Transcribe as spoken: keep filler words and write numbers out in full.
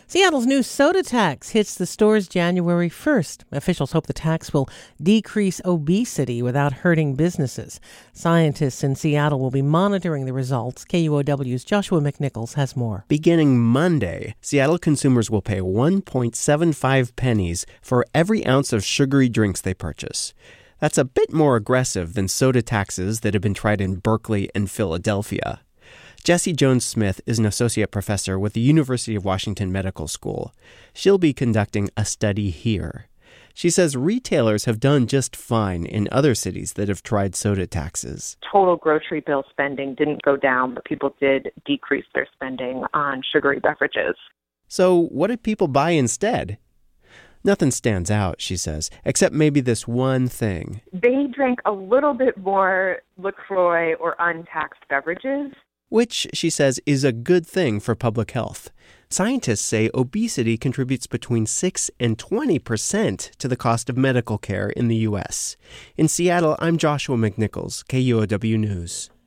Seattle's new soda tax hits the stores January first. Officials hope the tax will decrease obesity without hurting businesses. Scientists in Seattle will be monitoring the results. K U O W's Joshua McNichols has more. Beginning Monday, Seattle consumers will pay one point seven five pennies for every ounce of sugary drinks they purchase. That's a bit more aggressive than soda taxes that have been tried in Berkeley and Philadelphia. Jessie Jones-Smith is an associate professor with the University of Washington Medical School. She'll be conducting a study here. She says retailers have done just fine in other cities that have tried soda taxes. Total grocery bill spending didn't go down, but people did decrease their spending on sugary beverages. So what did people buy instead? Nothing stands out, she says, except maybe this one thing. They drank a little bit more LaCroix or untaxed beverages. Which, she says, is a good thing for public health. Scientists say obesity contributes between six and twenty percent to the cost of medical care in the U S. In Seattle, I'm Joshua McNichols, K U O W News.